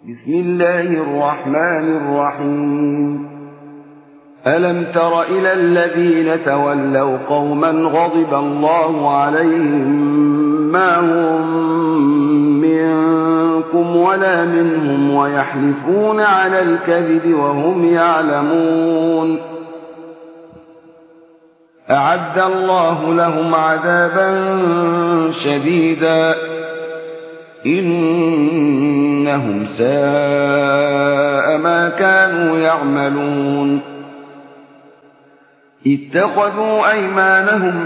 بسم الله الرحمن الرحيم. ألم تر إلى الذين تولوا قوما غضب الله عليهم ما هم منكم ولا منهم ويحلفون على الكذب وهم يعلمون. أعد الله لهم عذابا شديدا إنهم ساء ما كانوا يعملون. اتخذوا أيمانهم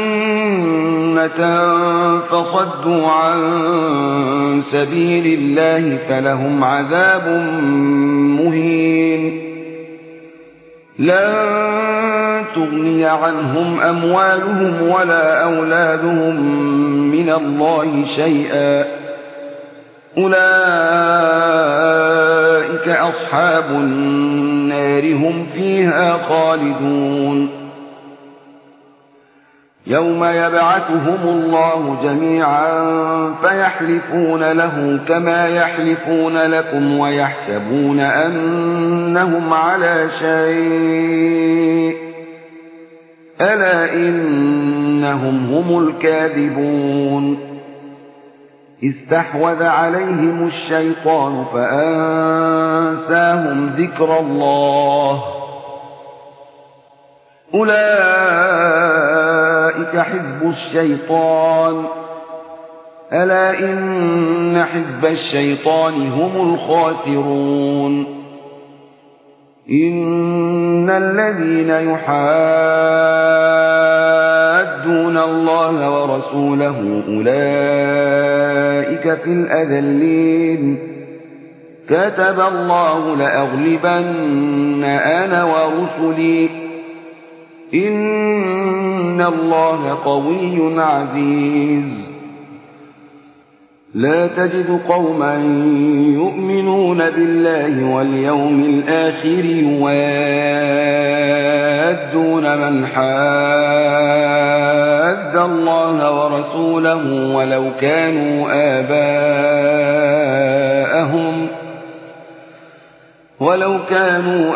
جنة فصدوا عن سبيل الله فلهم عذاب مهين. لن تغني عنهم أموالهم ولا أولادهم من الله شيئا أولئك أصحاب النار هم فيها خالدون. يوم يبعثهم الله جميعا فيحلفون له كما يحلفون لكم ويحسبون أنهم على شيء ألا إنهم هم الكاذبون. استحوذ عليهم الشيطان فأنساهم ذكر الله أولئك حزب الشيطان ألا إن حزب الشيطان هم الخاسرون. إن الذين يحادون الله ورسوله أولئك في الأذلين. كتب الله لأغلبن أنا ورسلي إن الله قوي عزيز. لا تجد قوما يؤمنون بالله واليوم الآخر يوادون من حاد الله ورسوله ولو كانوا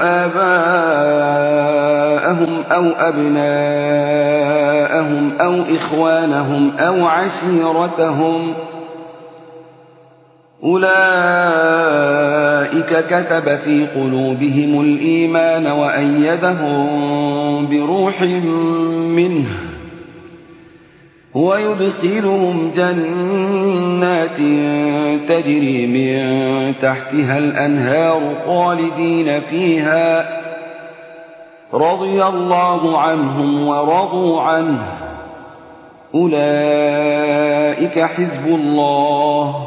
آباءهم أو أبناءهم أو إخوانهم أو عشيرتهم أولئك كتب في قلوبهم الإيمان وأيدهم بروح منه ويدخلهم جنات تجري من تحتها الأنهار خالدين فيها رضي الله عنهم ورضوا عنه أولئك حزب الله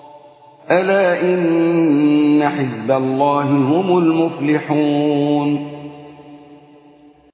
ألا إن حزب الله هم المفلحون.